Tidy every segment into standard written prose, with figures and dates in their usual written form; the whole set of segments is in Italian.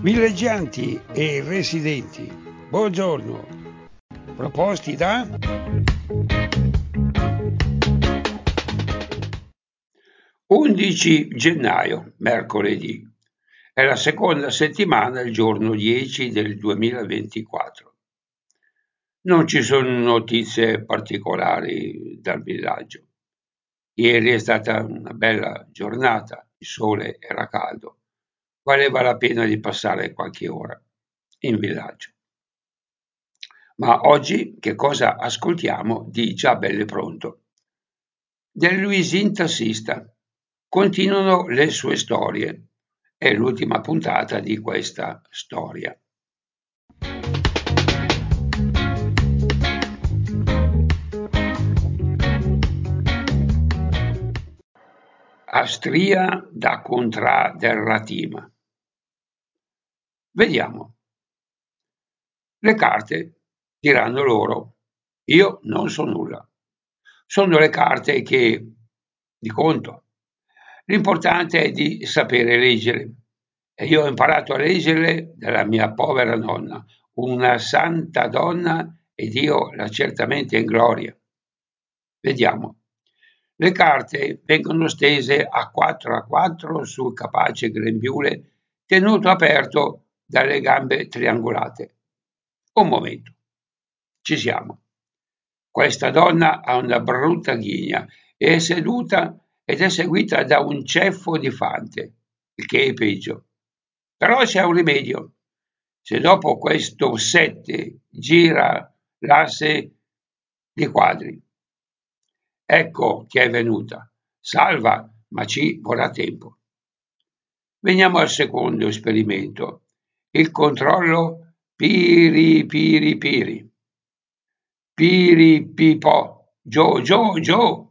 Villeggianti e residenti, buongiorno. Proposti da 11 gennaio, mercoledì. È la seconda settimana, il giorno 10 del 2024. Non ci sono notizie particolari dal villaggio. Ieri è stata una bella giornata, il sole era caldo. Valeva la pena di passare qualche ora in villaggio. Ma oggi che cosa ascoltiamo di Già Belle Pronto? Del Luisin Tassista. Continuano le sue storie. È l'ultima puntata di questa storia. Astria da Contrà del Ratima. Vediamo. Le carte diranno loro. Io non so nulla. Sono le carte che di conto. L'importante è di sapere leggere. E io ho imparato a leggerle dalla mia povera nonna, una santa donna, e Dio l'ha certamente in gloria. Vediamo. Le carte vengono stese a 4 sul capace grembiule tenuto aperto dalle gambe triangolate. Un momento. Ci siamo. Questa donna ha una brutta ghigna e è seduta ed è seguita da un ceffo di fante, il che è peggio. Però c'è un rimedio. Se dopo questo 7 gira l'asse di quadri. Ecco che è venuta. Salva, ma ci vorrà tempo. Veniamo al secondo esperimento. Il controllo piri piri piri. Piri pipò. Gio gio gio.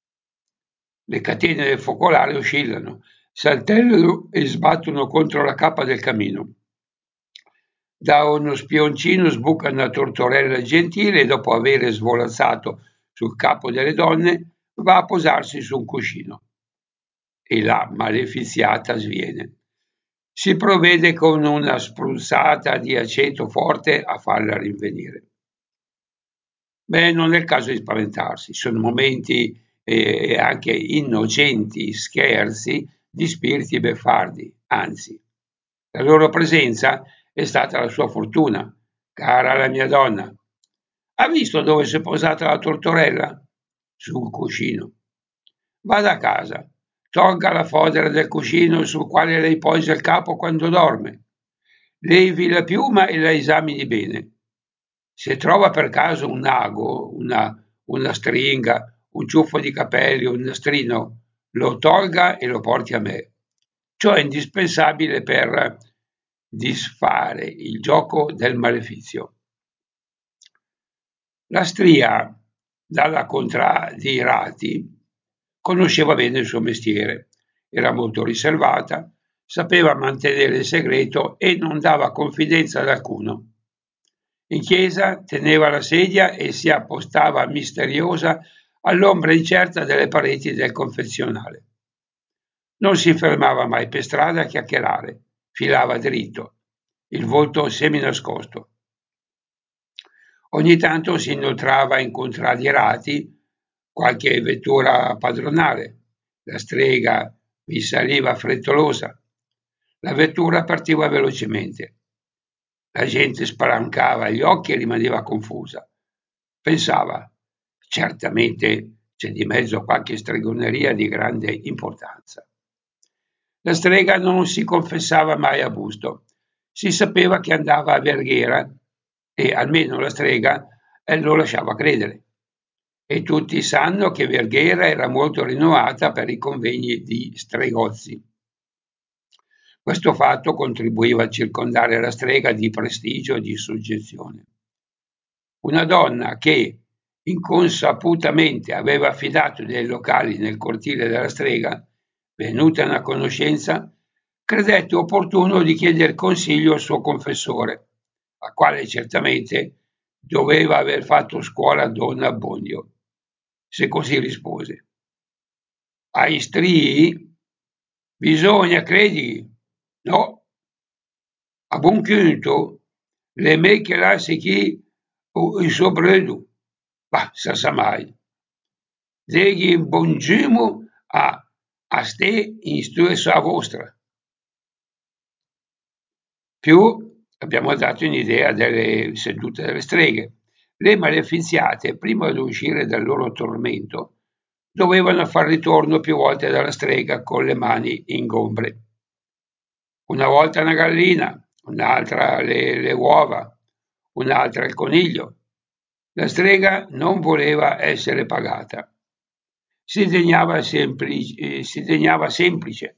Le catene del focolare oscillano, saltellano e sbattono contro la cappa del camino. Da uno spioncino sbuca una tortorella gentile e dopo aver svolazzato sul capo delle donne va a posarsi su un cuscino. E la malefiziata sviene. Si provvede con una spruzzata di aceto forte a farla rinvenire. Beh, non è il caso di spaventarsi, sono momenti e anche innocenti scherzi di spiriti beffardi, anzi, la loro presenza è stata la sua fortuna, cara la mia donna. Ha visto dove si è posata la tortorella? Sul cuscino. Vada a casa, tolga la fodera del cuscino sul quale lei poggia il capo quando dorme. Levi la piuma e la esamini bene. Se trova per caso un ago, una stringa, un ciuffo di capelli, un nastrino, lo tolga e lo porti a me. Ciò è indispensabile per disfare il gioco del malefizio. La stria, dalla Contrà di Rati, conosceva bene il suo mestiere, era molto riservata, sapeva mantenere il segreto e non dava confidenza ad alcuno. In chiesa teneva la sedia e si appostava misteriosa all'ombra incerta delle pareti del confessionale. Non si fermava mai per strada a chiacchierare, filava dritto, il volto seminascosto. Ogni tanto si inoltrava in contradi rati qualche vettura padronale. La strega vi saliva frettolosa. La vettura partiva velocemente. La gente spalancava gli occhi e rimaneva confusa. Pensava, certamente c'è di mezzo qualche stregoneria di grande importanza. La strega non si confessava mai a Busto. Si sapeva che andava a Verghera e almeno la strega lo lasciava credere. E tutti sanno che Verghera era molto rinomata per i convegni di Stregozzi. Questo fatto contribuiva a circondare la strega di prestigio e di soggezione. Una donna che inconsaputamente aveva affidato dei locali nel cortile della strega, venutane a conoscenza, credette opportuno di chiedere consiglio al suo confessore, al quale certamente doveva aver fatto scuola Don Abbondio. Se così rispose: ai strii bisogna, credi? No. A buon punto, le me che là si chi il suo bredo. Bah, sa mai. Degli un buon giumo a ste in stessa vostra. Più abbiamo dato un'idea delle sedute delle streghe. Le malefiziate, prima di uscire dal loro tormento, dovevano far ritorno più volte dalla strega con le mani ingombre. Una volta una gallina, un'altra le uova, un'altra il coniglio. La strega non voleva essere pagata. Si degnava semplice,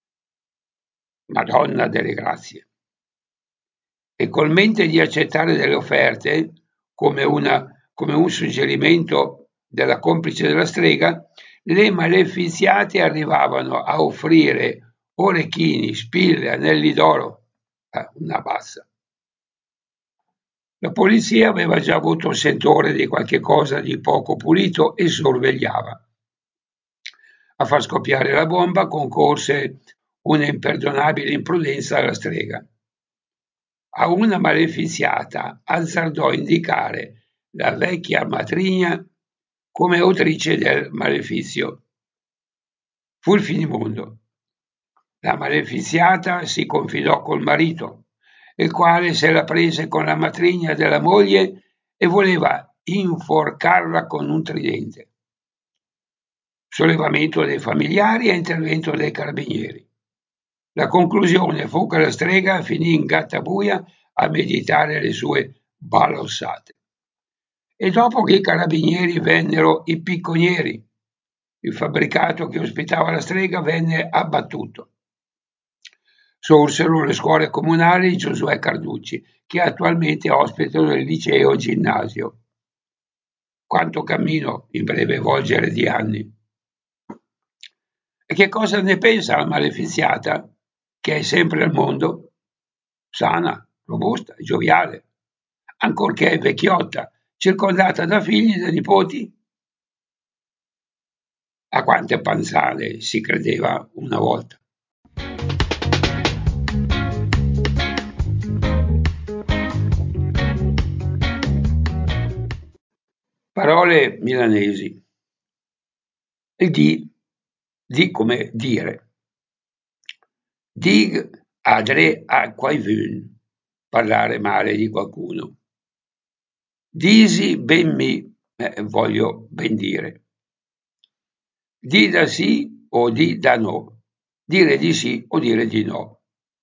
Madonna delle grazie, e col mente di accettare delle offerte come un suggerimento della complice della strega, le malefiziate arrivavano a offrire orecchini, spille, anelli d'oro. Una bassa. La polizia aveva già avuto un sentore di qualche cosa di poco pulito e sorvegliava. A far scoppiare la bomba concorse una imperdonabile imprudenza della strega. A una malefiziata azzardò indicare la vecchia matrigna come autrice del malefizio. Fu il finimondo. La malefiziata si confidò col marito, il quale se la prese con la matrigna della moglie e voleva inforcarla con un tridente. Sollevamento dei familiari e intervento dei carabinieri. La conclusione fu che la strega finì in gattabuia a meditare le sue balossate. E dopo che i carabinieri vennero i picconieri, il fabbricato che ospitava la strega venne abbattuto. Sorsero le scuole comunali Giosuè Carducci, che attualmente ospitano il liceo ginnasio. Quanto cammino in breve volgere di anni. E che cosa ne pensa la malefiziata, che è sempre al mondo? Sana, robusta, gioviale, ancorché vecchiotta, circondata da figli e da nipoti? A quante panzane si credeva una volta. Parole milanesi. Il di come dire. Dig adre a qualcun, parlare male di qualcuno. Disi ben mi, voglio ben dire. Di da sì o di da no. Dire di sì o dire di no.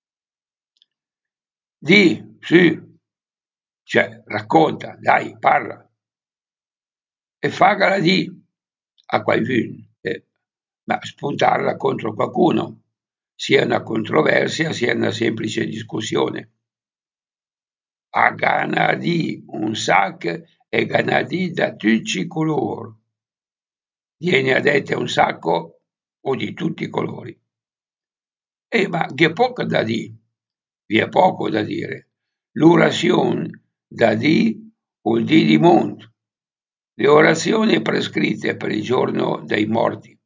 Di, sì, cioè racconta, dai, parla. E fagala di a qualcun, ma spuntarla contro qualcuno, sia una controversia sia una semplice discussione. A gana di un sac e gana di da tutti i colori. Viene a dette un sacco o di tutti i colori. Ma che poco da di, vi è poco da dire. L'orazione da di o il di mondo. Le orazioni prescritte per il giorno dei morti.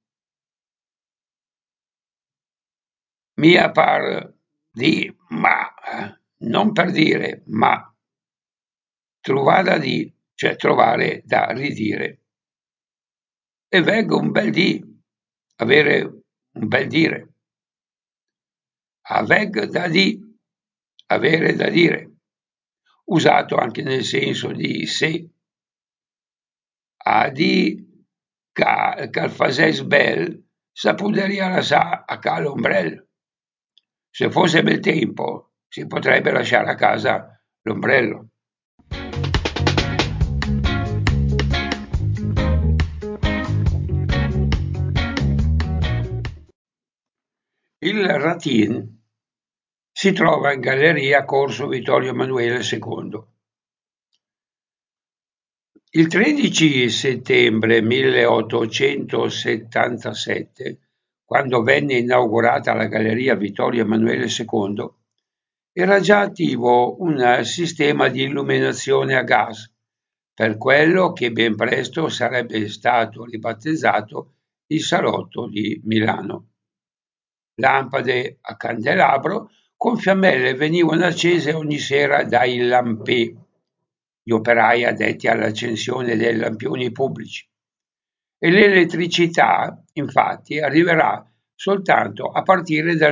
Mia par di ma, non per dire ma. Trovare di, cioè trovare da ridire. E vengo un bel di, avere un bel dire. Aveg da di, avere da dire. Usato anche nel senso di se. A di cal fasès bel, sapuderia lasciare a ca l'ombrello. Se fosse bel tempo, si potrebbe lasciare a casa l'ombrello. Il Ratin si trova in galleria Corso Vittorio Emanuele II. Il 13 settembre 1877, quando venne inaugurata la galleria Vittorio Emanuele II, era già attivo un sistema di illuminazione a gas, per quello che ben presto sarebbe stato ribattezzato il Salotto di Milano. Lampade a candelabro con fiammelle venivano accese ogni sera dai lampè, gli operai addetti all'accensione dei lampioni pubblici. E l'elettricità, infatti, arriverà soltanto a partire dal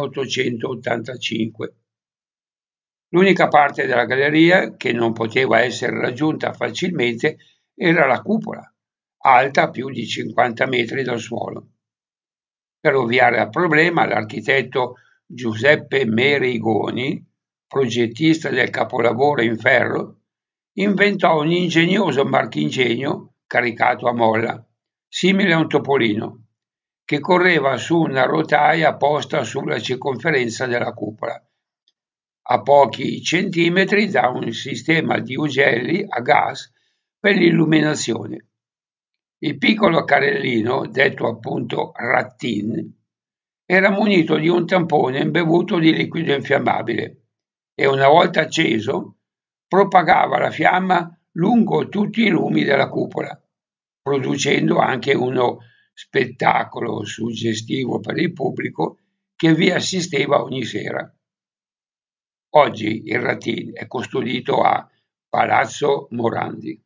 1885. L'unica parte della galleria che non poteva essere raggiunta facilmente era la cupola, alta più di 50 metri dal suolo. Per ovviare al problema, l'architetto Giuseppe Merigoni, progettista del capolavoro in ferro, inventò un ingegnoso marchingegno caricato a molla, simile a un topolino, che correva su una rotaia posta sulla circonferenza della cupola, a pochi centimetri da un sistema di ugelli a gas per l'illuminazione. Il piccolo carrellino, detto appunto rattin, era munito di un tampone imbevuto di liquido infiammabile e una volta acceso propagava la fiamma lungo tutti i lumi della cupola, producendo anche uno spettacolo suggestivo per il pubblico che vi assisteva ogni sera. Oggi il rattin è custodito a Palazzo Morandi.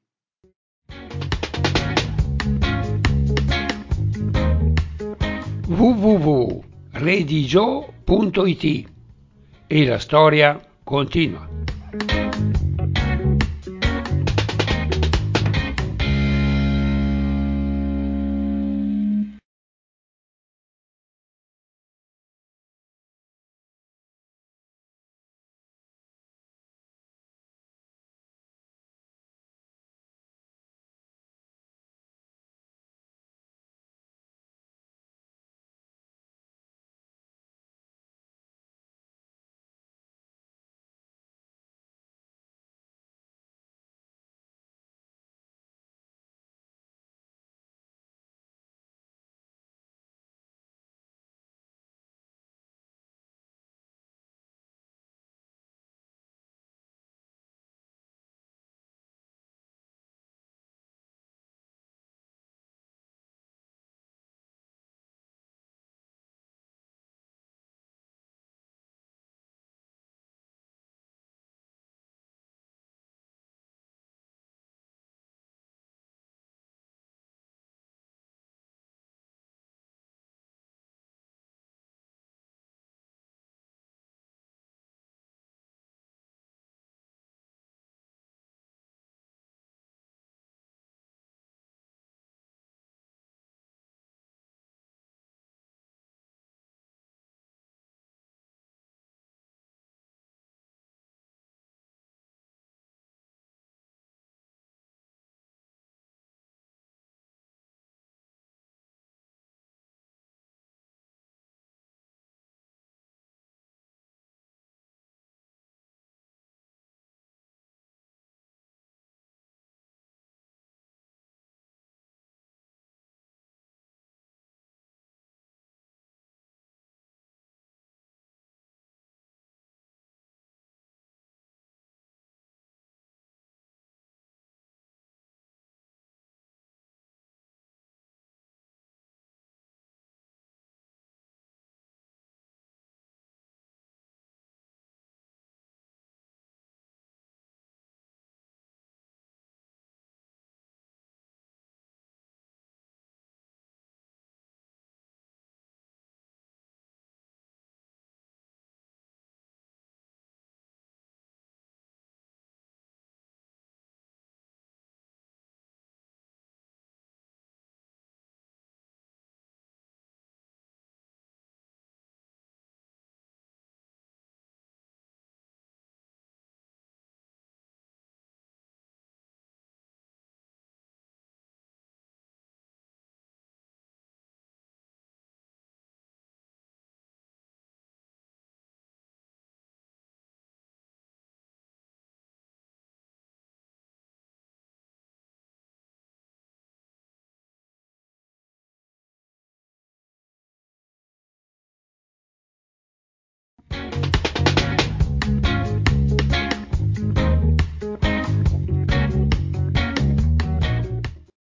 www.redigio.it e la storia continua.